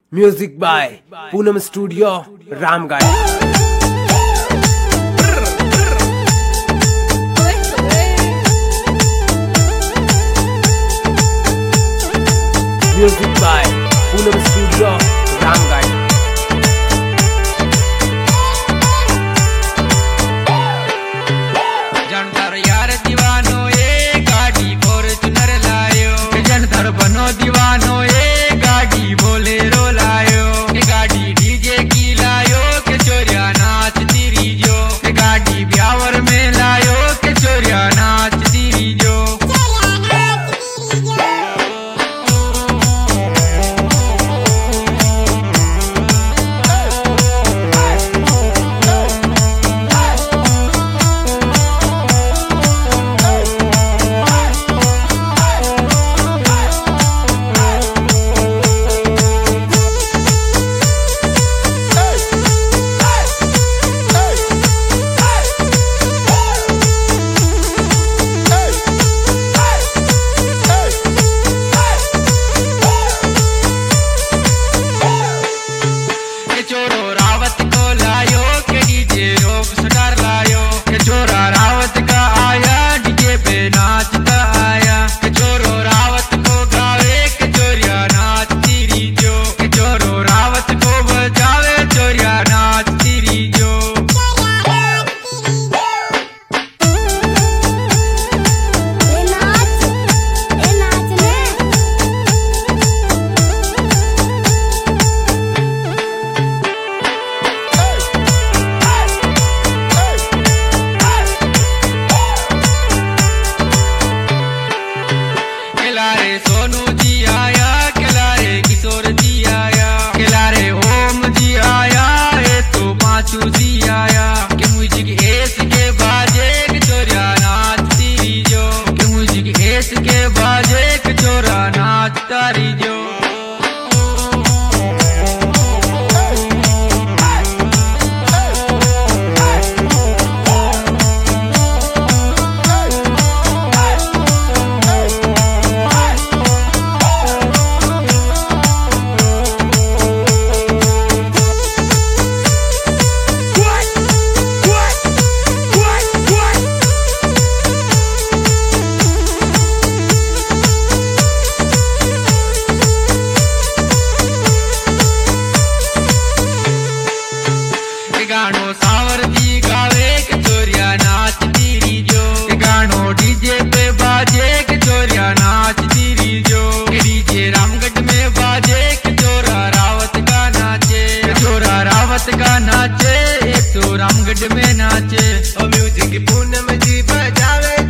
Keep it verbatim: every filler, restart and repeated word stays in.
Music by Poonam studio Ramgarh. Music by Poonam studio Ramgarh. जनधर यार दीवानो ए गाड़ी फॉर्च्यूनर लायो, जनधर बनो दीवानो ए गाड़ी बोलेरो लायो, गाड़ी डीजे की लायो के चोरिया नाच दीरी जो, गाड़ी ब्यावर में लायो के चोरिया नाच दीरी जो। सोनू जी आया, खिलारे किशोर जी आया, खिलारे ओम जी आया, ये तो पांचू जी आया, कि म्यूजिक एस के बाजे के चोरिया नाच तीरी जो, कि म्यूजिक एस के बाजे के चोरा नाच तारी जो। गानो सावर जी गावे के चोरिया नाच दीरी जो, गानो डीजे पे बाजे के चोरिया नाच दीरी जो, डीजे रामगढ़ में बाजे के चोरा रावत का नाचे, चोरा रावत का नाचे, एक तो रामगढ़ में नाचे। और म्यूजिक पूनम जी बजावे